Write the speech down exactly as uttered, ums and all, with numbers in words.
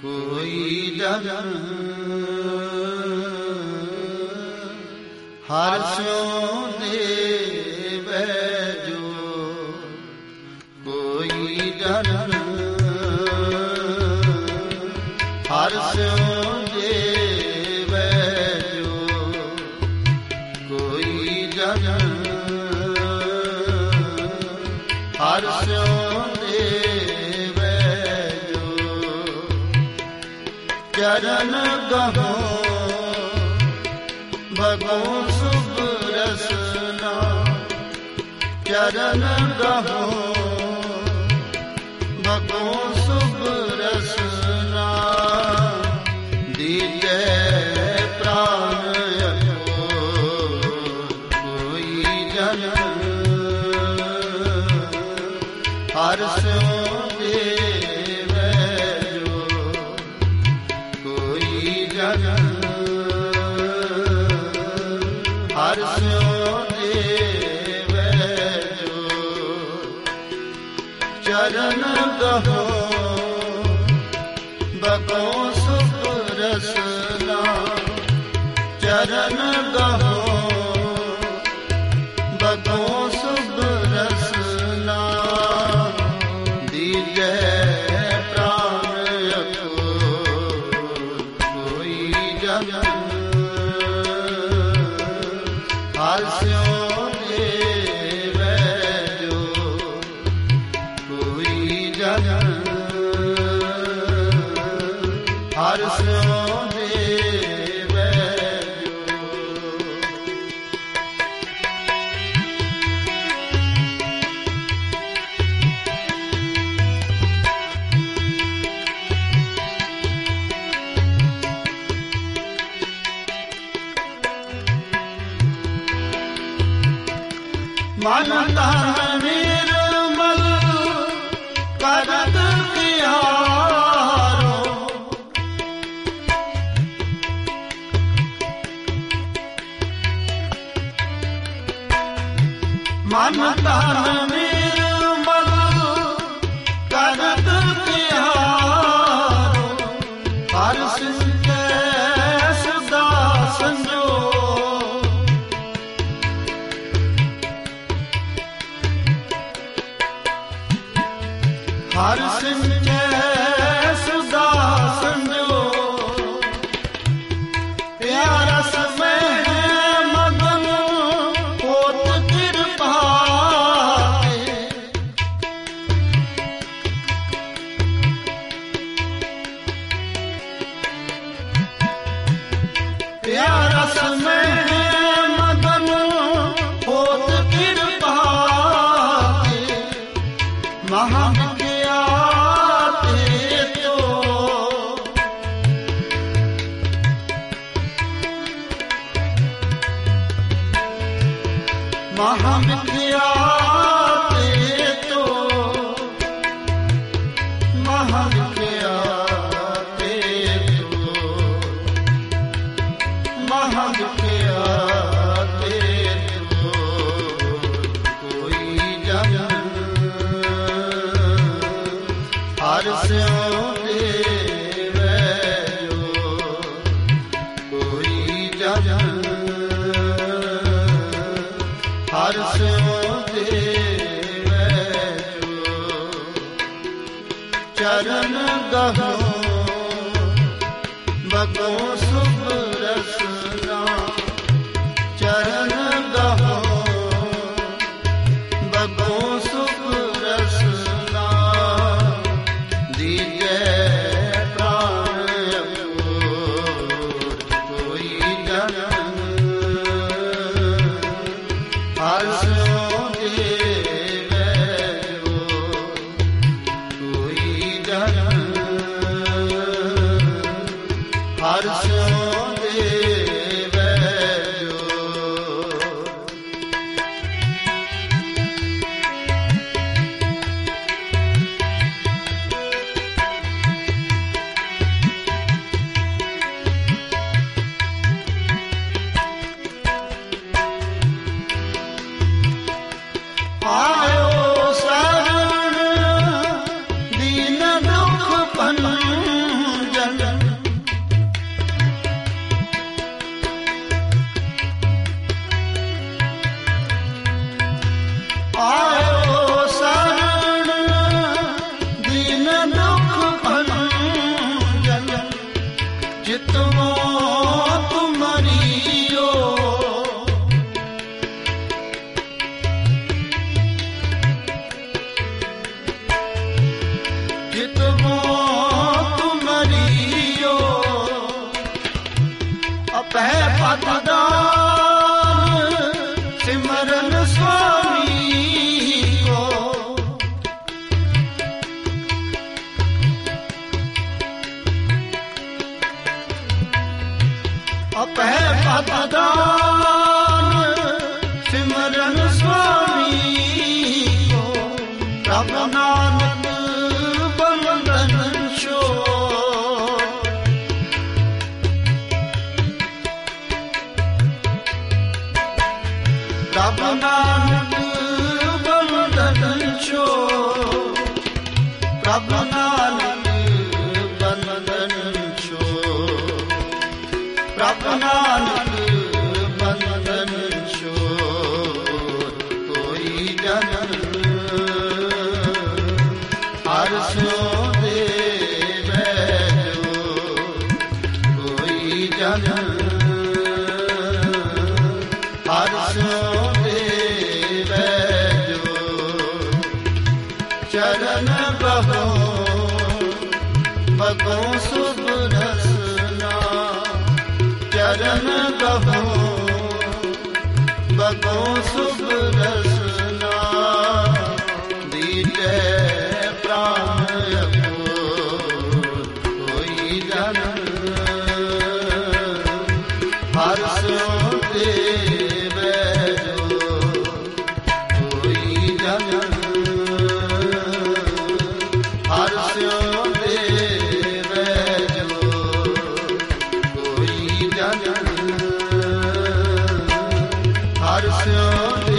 ਕੋਈ ਜਨ ਹਰਿ ਸਿਉ ਦੇਵੈ ਜੋ, ਕੋਈ ਜਨ ਹਰਿ ਸਿਉ ਦੇਵੈ ਜੋ, ਕੋਈ ਜਨ ਹਰਿ ਸਿਉ ਦੇਵੈ ਜੋ, ਚਰਨ ਗਹੋ ਭਗੋ ਸੁਭ ਰਸਨਾ, ਚਰਨ ਗਹੋ ਭਗੋ ਸੁਭ ਰਸਨਾ, ਦੀਜੈ ਪ੍ਰਾਨ ਅਕੋ, ਕੋਈ ਜਨ ਹਰਿ ਸਿਉ ਦੇਵੈ ਜੋ, ਕੋਈ ਜਨ ਹਰਿ ਸਿਉ ਦੇਵੈ ਜੋ, ਚਰਨ ਗਹੋ ਭਗੋ ਸੁਭ ਰਸਨਾ, ਚਰਨ ਗਹੋ ਭਗੋ ਸੁਭ ਰਸਨਾ, ਦੀਜੈ ਪ੍ਰਾਨ ਅਕੋ, ਕੋਈ ਜਨ ਹਰਿ ਸਿਉ ਦੇਵੈ ਜੋ, ਕੋਈ ਜਨ ਹਰਿ ਸਿਉ ਦੇਵੈ ਜੋ। ਮਨ ਤਨ ਨਿਰਮਲ ਕਰਤ ਤਿਆਰੋ, ਮਨ ਤਨ ਨਿਰਮਲ ਕਰਤ ਤਿਆਰੋ, ਹਰਿ ਸਿੰਚੈ ਸਦਾ ਸੰਜੋ, ਹਰਿ ਸਿੰਚੈ ਸਦਾ ਸੰਜੋ, ਪਿਆਰਾ ਸਮਹਿ ਮਗਨ ਹੋਤ ਕਿਰਪਾ ਤੇ, ਪਿਆਰਾ ਸਮਹਿ ਮਗਨ ਹੋਤ ਕਿਰਪਾ ਤੇ, ਮਹਾ ਮਹਾ ਮਿਥਿਆ ਤੇ ਤੋ, ਮਹਾ ਮਿਥਿਆ ਤੇ ਤੋ, ਮਹਾ ਮਿਥਿਆ ਤੇ ਤੋ, ਕੋਈ ਜਨ ਹਰਿ ਸਿਉ ਦੇਵੈ ਜੋ, ਕੋਈ ਜਨ ਹਰਿ ਸਿਉ ਦੇਵੈ ਜੋ, ਚਰਨ ਗਹੋ ਭਗੋ ਸੁਭ ਰਸਨਾ, ਚਰਨ ਗਹੋ ਭਗੋ ਸੁਭ ਰਸਨਾ, ਦੀਜੈ ਪ੍ਰਾਨ ਅਕੋ, ਕੋਈ ਜਨ ਹਰਿ ਸਿਉ ਦੇਵੈ ਜੋ, ਕੋਈ ਜਨ ਹਰਿ ਸਿਉ ਦੇਵੈ ਜੋ। ਆਇਓ ਸ਼ਰਨ ਦੀਨ ਦੁਖ ਭੰਜਨ, ਪਤਦਾਨ ਸਿਮਰਨ ਸੁਆਮੀ ਕੋ ਆਪੇ ਪਤਦਾਨ ਸਿਮਰਨ ਸੁਆਮੀ ਕੋ ਪ੍ਰਭ ਨਾਨਕ ਬੰਧਨ ਛੋੜ ਪ੍ਰਭ ਨਾਨਕ ਬੰਧਨ ਛੋੜ ਪ੍ਰਭ ਨਾਨਕ ਬੰਧਨ ਛੋੜ ਪ੍ਰਭ ਨਾਨਕ ਬੰਧਨ ਛੋੜ ਕੋਈ ਜਨ ਹਰ ਸਿਉ ਦੇਵੈ ਜੋ ਕੋਈ ਜਨ ਹਰ ਸਿਉ ਦੇਵੈ ਜੋ ਚਰਨ ਬਹੋ ਬਗੋ ਸੁਭ ਰਸਨਾ ਚਰਨ ਬਹੋ ਬਗੋ ਸੁਭ ਰਸਨਾ ਦੀਜੈ ਪ੍ਰਾਨ ਕੋਈ ਜਨ ਹਰ ਸਿਉ ਦੇਵੈ ਜੋ ਕੋਈ ਜਨ ਹਰ ਸਿਉ ਦੇਵੈ ਜੋ ਕੋਈ ਜਨ ਹਰ ਸਿਉ